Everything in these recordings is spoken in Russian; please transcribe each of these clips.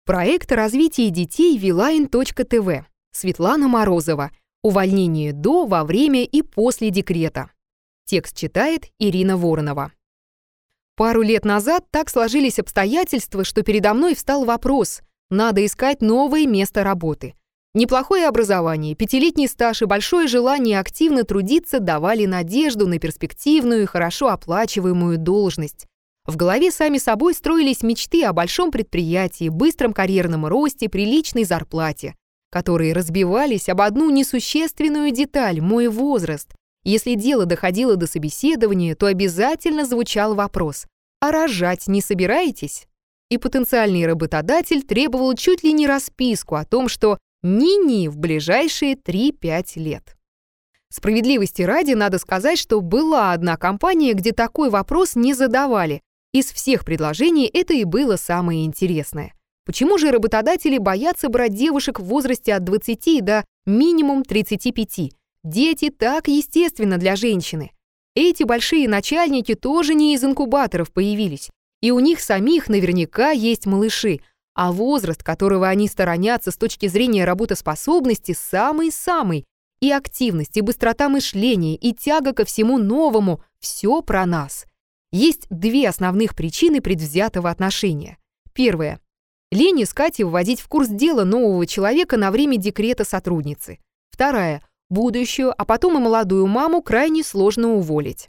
Проект о развитии детей Vilain.tv. Светлана Морозова. Увольнение до, во время и после декрета. Текст читает Ирина Воронова. Пару лет назад так сложились обстоятельства, что передо мной встал вопрос: надо искать новое место работы. Неплохое образование, 5-летний стаж и большое желание активно трудиться давали надежду на перспективную и хорошо оплачиваемую должность. В голове сами собой строились мечты о большом предприятии, быстром карьерном росте, приличной зарплате, которые разбивались об одну несущественную деталь — мой возраст. Если дело доходило до собеседования, то обязательно звучал вопрос: «А рожать не собираетесь?» И потенциальный работодатель требовал чуть ли не расписку о том, что ни-ни в ближайшие 3-5 лет. Справедливости ради надо сказать, что была одна компания, где такой вопрос не задавали. Из всех предложений это и было самое интересное. Почему же работодатели боятся брать девушек в возрасте от 20 до минимум 35? Дети так естественно для женщины. Эти большие начальники тоже не из инкубаторов появились, и у них самих наверняка есть малыши, а возраст, которого они сторонятся с точки зрения работоспособности, самый-самый. И активность, и быстрота мышления, и тяга ко всему новому — все про нас. Есть две основных причины предвзятого отношения. Первая — лень искать и вводить в курс дела нового человека на время декрета сотрудницы. Вторая — будущую, а потом и молодую маму крайне сложно уволить.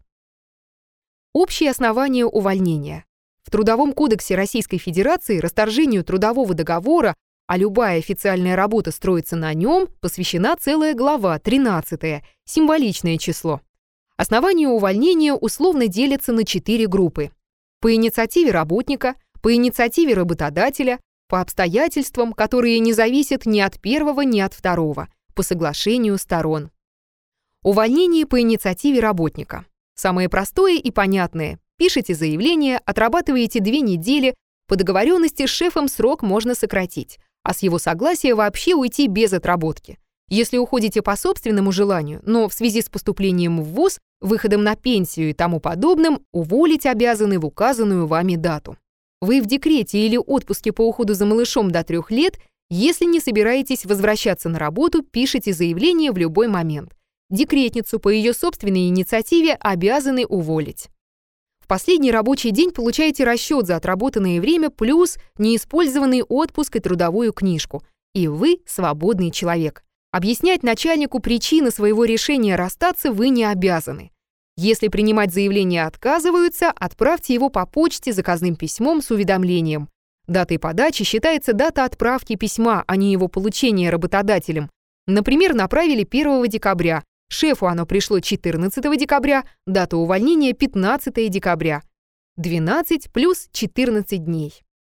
Общие основания увольнения. В Трудовом кодексе Российской Федерации расторжению трудового договора, а любая официальная работа строится на нем, посвящена целая глава, 13, символичное число. Основания увольнения условно делятся на 4 группы. По инициативе работника, по инициативе работодателя, по обстоятельствам, которые не зависят ни от первого, ни от второго, по соглашению сторон. Увольнение по инициативе работника. Самое простое и понятное. Пишете заявление, отрабатываете 2 недели, по договоренности с шефом срок можно сократить, а с его согласия вообще уйти без отработки. Если уходите по собственному желанию, но в связи с поступлением в ВУЗ, выходом на пенсию и тому подобным, уволить обязаны в указанную вами дату. Вы в декрете или отпуске по уходу за малышом до 3 лет, если не собираетесь возвращаться на работу, пишите заявление в любой момент. Декретницу по ее собственной инициативе обязаны уволить. В последний рабочий день получаете расчет за отработанное время плюс неиспользованный отпуск и трудовую книжку, и вы свободный человек. Объяснять начальнику причины своего решения расстаться вы не обязаны. Если принимать заявление отказываются, отправьте его по почте заказным письмом с уведомлением. Датой подачи считается дата отправки письма, а не его получения работодателем. Например, направили 1 декабря, шефу оно пришло 14 декабря, дата увольнения 15 декабря. 12 плюс 14 дней.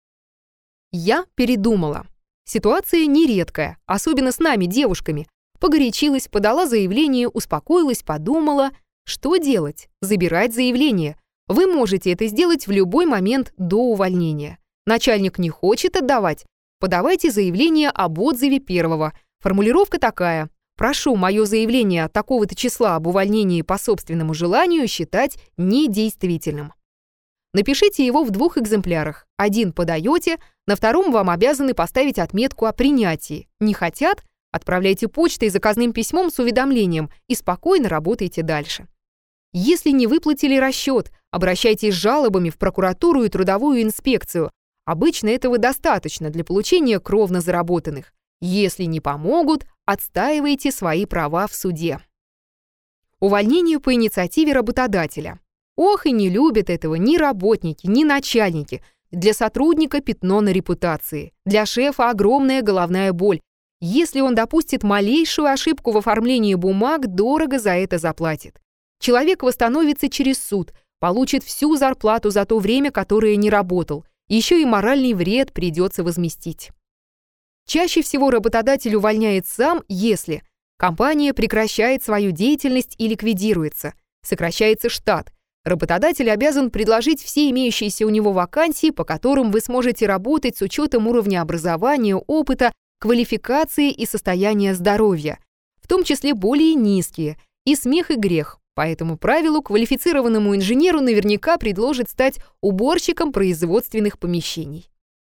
Я передумала. Ситуация нередкая, особенно с нами, девушками. Погорячилась, подала заявление, успокоилась, подумала. Что делать? Забирать заявление. Вы можете это сделать в любой момент до увольнения. Начальник не хочет отдавать? Подавайте заявление об отзыве первого. Формулировка такая: прошу мое заявление от такого-то числа об увольнении по собственному желанию считать недействительным. Напишите его в 2 экземплярах. Один подаете, на втором вам обязаны поставить отметку о принятии. Не хотят? Отправляйте почтой и заказным письмом с уведомлением и спокойно работайте дальше. Если не выплатили расчет, обращайтесь с жалобами в прокуратуру и трудовую инспекцию. Обычно этого достаточно для получения кровно заработанных. Если не помогут, отстаивайте свои права в суде. Увольнение по инициативе работодателя. Ох, и не любят этого ни работники, ни начальники. Для сотрудника пятно на репутации. Для шефа огромная головная боль. Если он допустит малейшую ошибку в оформлении бумаг, дорого за это заплатит. Человек восстановится через суд, получит всю зарплату за то время, которое не работал. Еще и моральный вред придется возместить. Чаще всего работодатель увольняет сам, если компания прекращает свою деятельность и ликвидируется, сокращается штат. Работодатель обязан предложить все имеющиеся у него вакансии, по которым вы сможете работать с учетом уровня образования, опыта, квалификации и состояния здоровья, в том числе более низкие, и смех и грех. По этому правилу квалифицированному инженеру наверняка предложат стать уборщиком производственных помещений.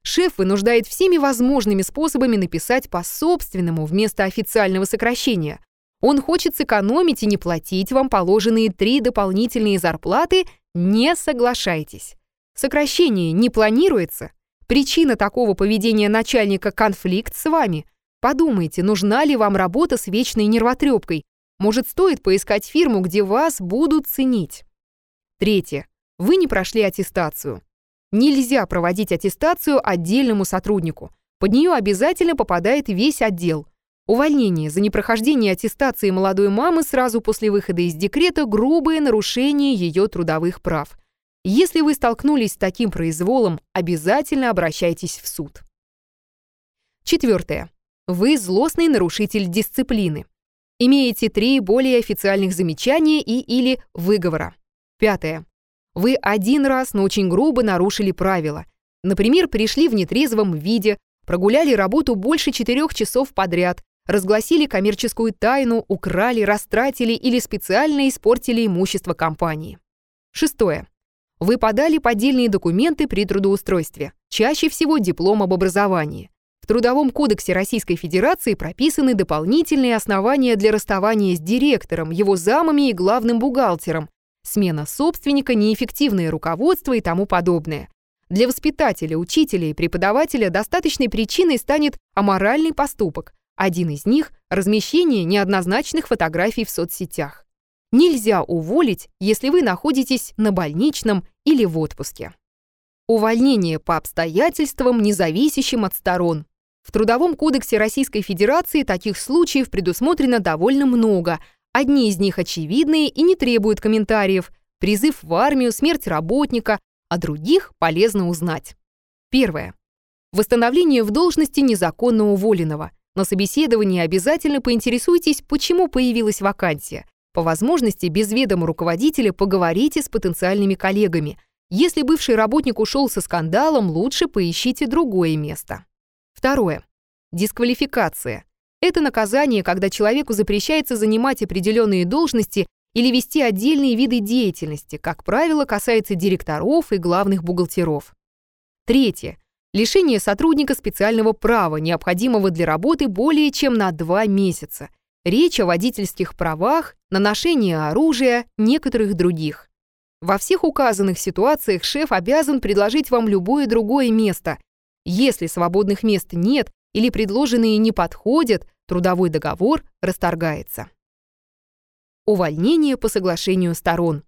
Шеф вынуждает всеми возможными способами написать по собственному вместо официального сокращения. Он хочет сэкономить и не платить вам положенные 3 дополнительные зарплаты. Не соглашайтесь. Сокращение не планируется. Причина такого поведения начальника — конфликт с вами. Подумайте, нужна ли вам работа с вечной нервотрепкой. Может, стоит поискать фирму, где вас будут ценить. 3. Вы не прошли аттестацию. Нельзя проводить аттестацию отдельному сотруднику. Под нее обязательно попадает весь отдел. Увольнение за непрохождение аттестации молодой мамы сразу после выхода из декрета — грубое нарушение ее трудовых прав. Если вы столкнулись с таким произволом, обязательно обращайтесь в суд. 4. Вы злостный нарушитель дисциплины. Имеете 3 более официальных замечания или выговора. 5. Вы 1 раз, но очень грубо нарушили правила. Например, пришли в нетрезвом виде, прогуляли работу больше 4 часов подряд, разгласили коммерческую тайну, украли, растратили или специально испортили имущество компании. 6. Вы подали поддельные документы при трудоустройстве, чаще всего диплом об образовании. В Трудовом кодексе Российской Федерации прописаны дополнительные основания для расставания с директором, его замами и главным бухгалтером, смена собственника, неэффективное руководство и тому подобное. Для воспитателя, учителя и преподавателя достаточной причиной станет аморальный поступок. Один из них — размещение неоднозначных фотографий в соцсетях. Нельзя уволить, если вы находитесь на больничном или в отпуске. Увольнение по обстоятельствам, независящим от сторон. В Трудовом кодексе Российской Федерации таких случаев предусмотрено довольно много. Одни из них очевидные и не требуют комментариев. Призыв в армию, смерть работника, о других полезно узнать. 1. Восстановление в должности незаконно уволенного. На собеседовании обязательно поинтересуйтесь, почему появилась вакансия. По возможности, без ведома руководителя поговорите с потенциальными коллегами. Если бывший работник ушел со скандалом, лучше поищите другое место. 2. Дисквалификация. Это наказание, когда человеку запрещается занимать определенные должности или вести отдельные виды деятельности, как правило, касается директоров и главных бухгалтеров. 3. Лишение сотрудника специального права, необходимого для работы более чем на 2 месяца. Речь о водительских правах, на ношение оружия, некоторых других. Во всех указанных ситуациях шеф обязан предложить вам любое другое место. Если свободных мест нет или предложенные не подходят, трудовой договор расторгается. Увольнение по соглашению сторон.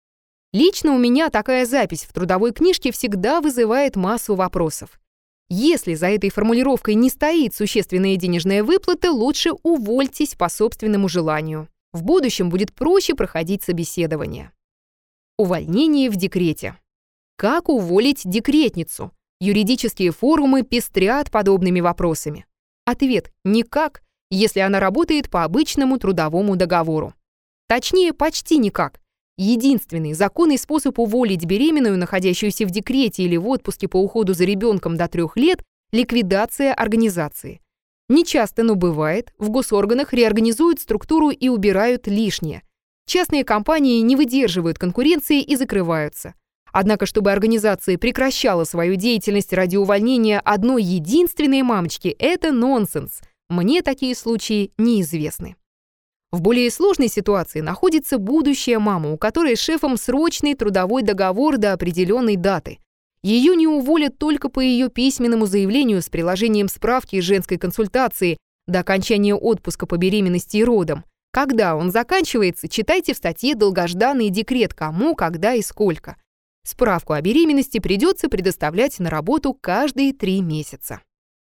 Лично у меня такая запись в трудовой книжке всегда вызывает массу вопросов. Если за этой формулировкой не стоит существенная денежная выплата, лучше увольтесь по собственному желанию. В будущем будет проще проходить собеседование. Увольнение в декрете. Как уволить декретницу? Юридические форумы пестрят подобными вопросами. Ответ – никак, если она работает по обычному трудовому договору. Точнее, почти никак. Единственный законный способ уволить беременную, находящуюся в декрете или в отпуске по уходу за ребенком до 3 лет – ликвидация организации. Нечасто, но бывает, в госорганах реорганизуют структуру и убирают лишнее. Частные компании не выдерживают конкуренции и закрываются. Однако, чтобы организация прекращала свою деятельность ради увольнения одной единственной мамочки – это нонсенс. Мне такие случаи неизвестны. В более сложной ситуации находится будущая мама, у которой с шефом срочный трудовой договор до определенной даты. Ее не уволят только по ее письменному заявлению с приложением справки из женской консультации до окончания отпуска по беременности и родам. Когда он заканчивается, читайте в статье «Долгожданный декрет. Кому, когда и сколько». Справку о беременности придется предоставлять на работу каждые 3 месяца.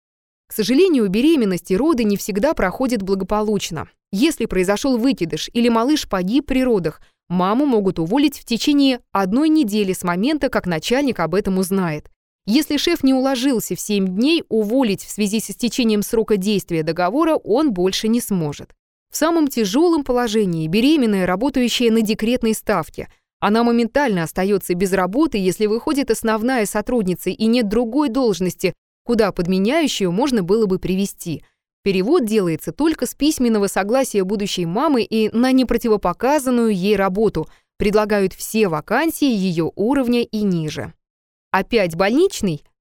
К сожалению, беременность и роды не всегда проходят благополучно. Если произошел выкидыш или малыш погиб при родах, маму могут уволить в течение 1 недели с момента, как начальник об этом узнает. Если шеф не уложился в 7 дней, уволить в связи с истечением срока действия договора он больше не сможет. В самом тяжелом положении беременная, работающая на декретной ставке. Она моментально остается без работы, если выходит основная сотрудница и нет другой должности, куда подменяющую можно было бы привести. Перевод делается только с письменного согласия будущей мамы и на непротивопоказанную ей работу. Предлагают все вакансии ее уровня и ниже. Опять больничный?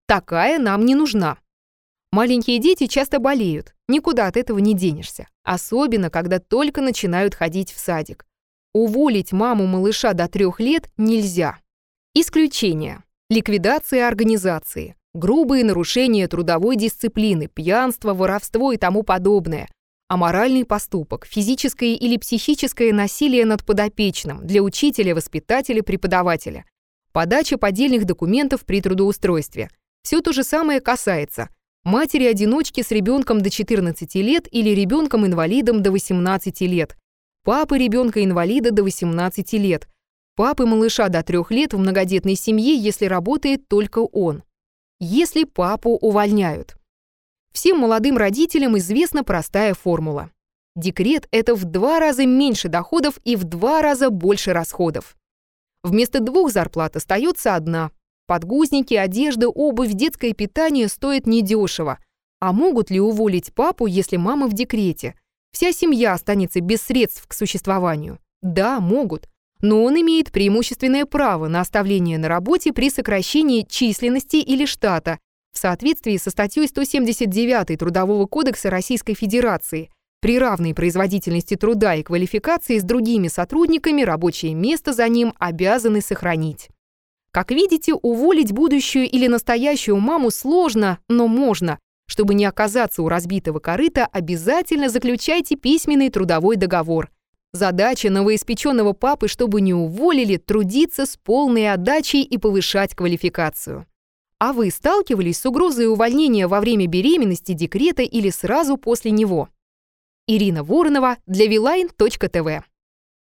Такая нам не нужна. Маленькие дети часто болеют, никуда от этого не денешься, особенно когда только начинают ходить в садик. Уволить маму малыша до 3 лет нельзя. Исключения. Ликвидация организации, грубые нарушения трудовой дисциплины, пьянство, воровство и тому подобное, аморальный поступок, физическое или психическое насилие над подопечным для учителя, воспитателя, преподавателя, подача поддельных документов при трудоустройстве. Все то же самое касается матери-одиночки с ребенком до 14 лет или ребенком-инвалидом до 18 лет, папы ребенка-инвалида до 18 лет, папы малыша до 3 лет в многодетной семье, если работает только он. Если папу увольняют. Всем молодым родителям известна простая формула. Декрет – это в 2 раза меньше доходов и в 2 раза больше расходов. Вместо 2 зарплат остается 1. Подгузники, одежда, обувь, детское питание стоят недешево. А могут ли уволить папу, если мама в декрете? Вся семья останется без средств к существованию. Да, могут. Но он имеет преимущественное право на оставление на работе при сокращении численности или штата в соответствии со статьей 179 Трудового кодекса Российской Федерации. При равной производительности труда и квалификации с другими сотрудниками рабочее место за ним обязаны сохранить. Как видите, уволить будущую или настоящую маму сложно, но можно. Чтобы не оказаться у разбитого корыта, обязательно заключайте письменный трудовой договор. Задача новоиспеченного папы, чтобы не уволили, трудиться с полной отдачей и повышать квалификацию. А вы сталкивались с угрозой увольнения во время беременности, декрета или сразу после него? Ирина Воронова для Viline.tv